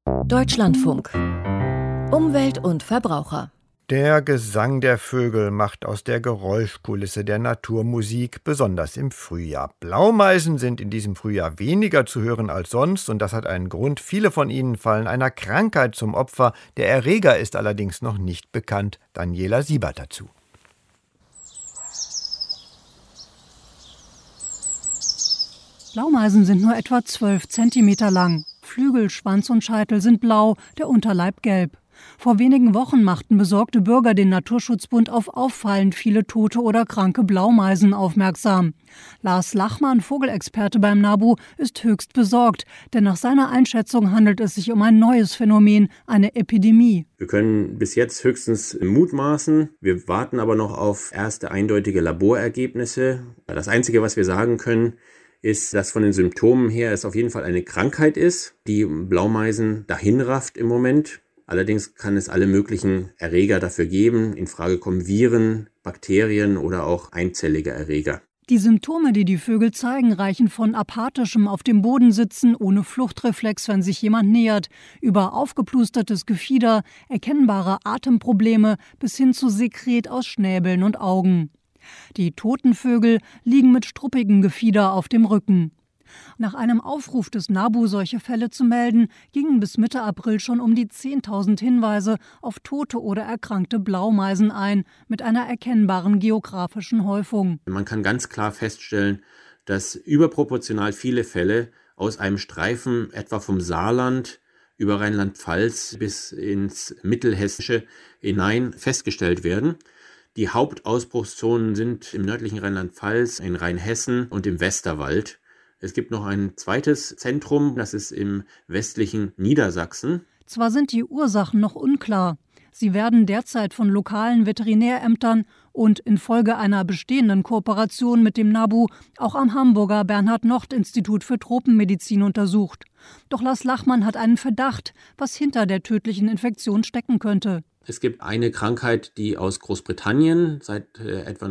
Deutschlandfunk. Umwelt und Verbraucher. Der Gesang der Vögel macht aus der Geräuschkulisse der Natur Musik, besonders im Frühjahr. Blaumeisen sind in diesem Frühjahr weniger zu hören als sonst und das hat einen Grund. Viele von ihnen fallen einer Krankheit zum Opfer. Der Erreger ist allerdings noch nicht bekannt. Daniela Siebert dazu. Blaumeisen sind nur etwa 12 Zentimeter lang. Flügel, Schwanz und Scheitel sind blau, der Unterleib gelb. Vor wenigen Wochen machten besorgte Bürger den Naturschutzbund auf auffallend viele tote oder kranke Blaumeisen aufmerksam. Lars Lachmann, Vogelexperte beim NABU, ist höchst besorgt, denn nach seiner Einschätzung handelt es sich um ein neues Phänomen, eine Epidemie. Wir können bis jetzt höchstens mutmaßen, wir warten aber noch auf erste eindeutige Laborergebnisse. Das Einzige, was wir sagen können, ist, dass von den Symptomen her es auf jeden Fall eine Krankheit ist, die Blaumeisen dahinrafft im Moment. Allerdings kann es alle möglichen Erreger dafür geben. In Frage kommen Viren, Bakterien oder auch einzellige Erreger. Die Symptome, die die Vögel zeigen, reichen von apathischen auf dem Boden sitzen, ohne Fluchtreflex, wenn sich jemand nähert, über aufgeplustertes Gefieder, erkennbare Atemprobleme bis hin zu Sekret aus Schnäbeln und Augen. Die toten Vögel liegen mit struppigem Gefieder auf dem Rücken. Nach einem Aufruf des NABU, solche Fälle zu melden, gingen bis Mitte April schon um die 10.000 Hinweise auf tote oder erkrankte Blaumeisen ein, mit einer erkennbaren geografischen Häufung. Man kann ganz klar feststellen, dass überproportional viele Fälle aus einem Streifen etwa vom Saarland über Rheinland-Pfalz bis ins Mittelhessische hinein festgestellt werden. Die Hauptausbruchszonen sind im nördlichen Rheinland-Pfalz, in Rheinhessen und im Westerwald. Es gibt noch ein zweites Zentrum, das ist im westlichen Niedersachsen. Zwar sind die Ursachen noch unklar. Sie werden derzeit von lokalen Veterinärämtern und infolge einer bestehenden Kooperation mit dem NABU auch am Hamburger Bernhard-Nocht-Institut für Tropenmedizin untersucht. Doch Lars Lachmann hat einen Verdacht, was hinter der tödlichen Infektion stecken könnte. Es gibt eine Krankheit, die aus Großbritannien seit etwa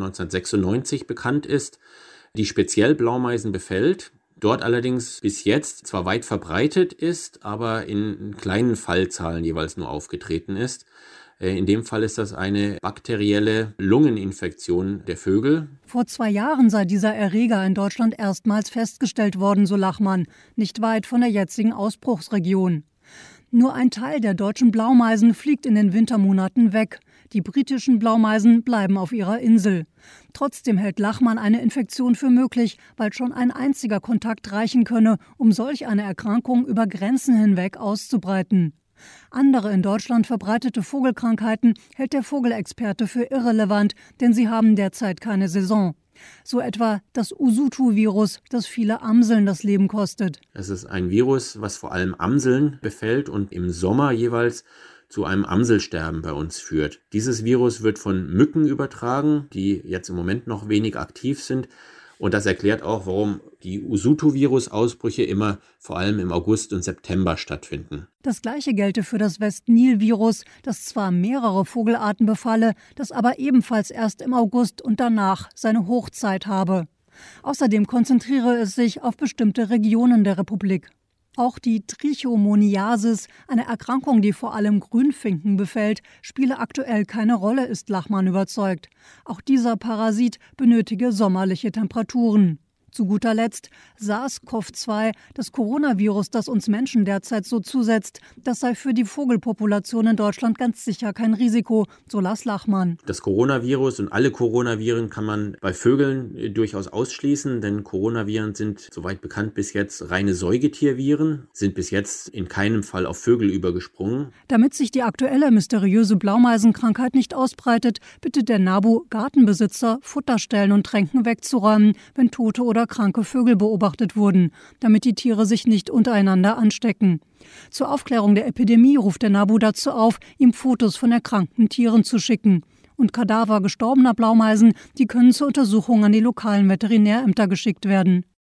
1996 bekannt ist, die speziell Blaumeisen befällt. Dort allerdings bis jetzt zwar weit verbreitet ist, aber in kleinen Fallzahlen jeweils nur aufgetreten ist. In dem Fall ist das eine bakterielle Lungeninfektion der Vögel. Vor 2 Jahren sei dieser Erreger in Deutschland erstmals festgestellt worden, so Lachmann, nicht weit von der jetzigen Ausbruchsregion. Nur ein Teil der deutschen Blaumeisen fliegt in den Wintermonaten weg. Die britischen Blaumeisen bleiben auf ihrer Insel. Trotzdem hält Lachmann eine Infektion für möglich, weil schon ein einziger Kontakt reichen könne, um solch eine Erkrankung über Grenzen hinweg auszubreiten. Andere in Deutschland verbreitete Vogelkrankheiten hält der Vogelexperte für irrelevant, denn sie haben derzeit keine Saison. So etwa das Usutu-Virus, das viele Amseln das Leben kostet. Es ist ein Virus, was vor allem Amseln befällt und im Sommer jeweils zu einem Amselsterben bei uns führt. Dieses Virus wird von Mücken übertragen, die jetzt im Moment noch wenig aktiv sind. Und das erklärt auch, warum die Usutu-Virus-Ausbrüche immer vor allem im August und September stattfinden. Das Gleiche gelte für das West-Nil-Virus, das zwar mehrere Vogelarten befalle, das aber ebenfalls erst im August und danach seine Hochzeit habe. Außerdem konzentriere es sich auf bestimmte Regionen der Republik. Auch die Trichomoniasis, eine Erkrankung, die vor allem Grünfinken befällt, spiele aktuell keine Rolle, ist Lachmann überzeugt. Auch dieser Parasit benötige sommerliche Temperaturen. Zu guter Letzt SARS-CoV-2, das Coronavirus, das uns Menschen derzeit so zusetzt, das sei für die Vogelpopulation in Deutschland ganz sicher kein Risiko, so Lars Lachmann. Das Coronavirus und alle Coronaviren kann man bei Vögeln durchaus ausschließen, denn Coronaviren sind, soweit bekannt bis jetzt, reine Säugetierviren, sind bis jetzt in keinem Fall auf Vögel übergesprungen. Damit sich die aktuelle mysteriöse Blaumeisenkrankheit nicht ausbreitet, bittet der NABU Gartenbesitzer, Futterstellen und Tränken wegzuräumen, wenn tote oder kranke Vögel beobachtet wurden, damit die Tiere sich nicht untereinander anstecken. Zur Aufklärung der Epidemie ruft der NABU dazu auf, ihm Fotos von erkrankten Tieren zu schicken. Und Kadaver gestorbener Blaumeisen, die können zur Untersuchung an die lokalen Veterinärämter geschickt werden.